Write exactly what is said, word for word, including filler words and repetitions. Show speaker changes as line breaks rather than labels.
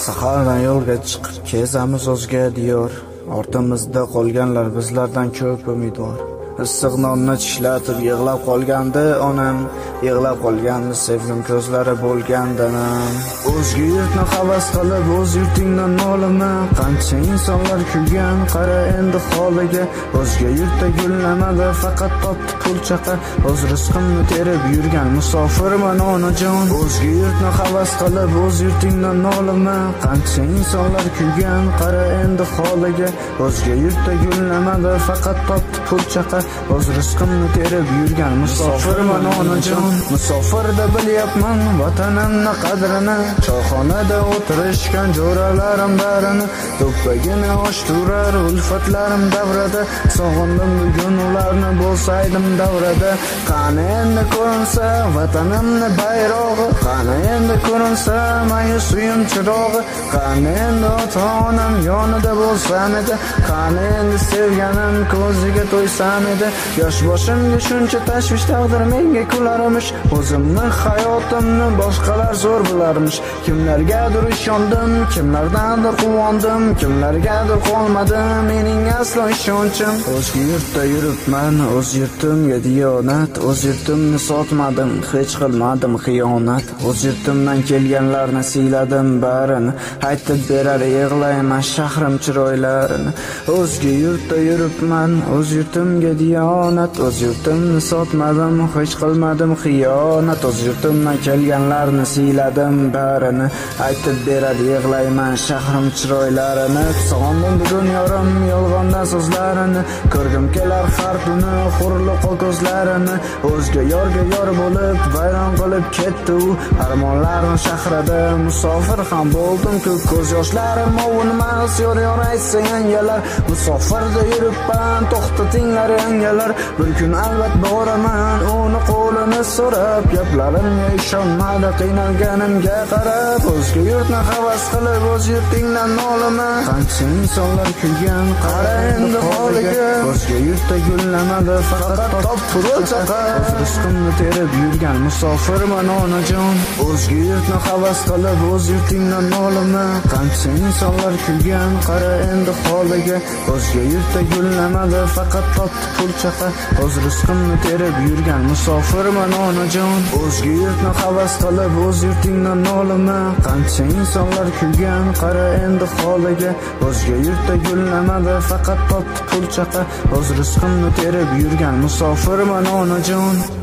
Sahardan yo'lga chiqib kezamiz o'zga diyor. Ortimizda qolganlar bizlardan ko'p umidvor. Issiq nonni tishlatib yig'lab qolgandi onam, yig'lab qolgandi sevgim ko'zlari bo'lgandanam. O'zga yurtni havas qilib o'z yurtingdan nolima, qancha insonlar kuygan, qara endi holiga. O'zga yurtda gullamadi, faqat topdi pul chaqa, o'z rizqimni terib yurgan musofirman onajon. O'zga yurtni havas qilib o'z yurtingdan nolima, qancha insonlar kuygan, qara endi holiga. O'zga yurtda gullamadi, faqat topdi pul chaqa, o'z rizqimni terib yurgan musofirman onajon. Musofirda bilyapman vatanimni qadrini, choyxonada o'tirishgan jo'ralarim barini, do'ppagini ochturar ulfatlarim davrada. Sog'indim bugun ularni, bo'lsaydim davrada. Qani endi ko'rinsa vatanimni bayrog'i, qani endi ko'rinsa mayus uyim chirog'i, qani endi ota-onam yonida bo'lsam edi, qani endi sevganim ko'ziga to'ysam edi. Yosh boshimga shuncha tashvish, taqdir menga kularmish. O'zimni hayotimni boshqalar zo'r bilarmish. Kimlargadir ishondim, kimlardandir quvondim, kimlargadir qolmadi mening aslo ishonchim. O'zga yurtda yuribman, o'z yurtimga diyonat, o'z yurtimni sotmadim, hech qilmadim xiyonat. O'z yurtimdan kelganlarni siyladim barini, aytib berar yig'layman shahrim chiroylarini. O'zga yurtda yuribman, o'z yurtimga diyonat, o'z yurtimni sotmadim, hech qilmadim xiyonat. O'z yurtimdan kelganlarni siyladim barini, aytib berar yig'layman shahrim chiroylarini. Sog'indim bugun yorim yolg'ondan so'zlarini, ko'rgim kelar har kuni hurliq ko'zlarini. O'zga yorga yor bo'lib vayron qilib ketdi u armonlarni shahrida. Musofir ham bo'ldim ku, ko'z yoshlarim ovunmas, yor yor aytsa yangalar. Musofirda yuribman, to'xtatinglar yangalar, bir kun albat boraman uni qo'lini so'rab. Gaplarimga ishonmadi qiynalganimga qarab. O'zga yurtni havas qilib o'z yurtingdan nolima, qancha insonlar kuygan, qara endi holiga. O'zga yurtda gullamadi, faqat top pul chaqa, o'z rizqimni terib yurgan musofirman onajon. O'zga yurtni havas qilib o'z yurtingdan nolima, qancha insonlar kuygan, qara endi holiga. O'zga yurtda gullamadi, faqat top pul chaqa, o'z rizqimni terib yurgan musofirman onajon. O'zga yurtni havas qilib o'z yurtingdan nolima, qancha insonlar kuygan, qara endi holiga. O'zga yurtda gullamadi, faqat topdi pul chaqa, o'z rizqimni terib yurgan musofirman onajon.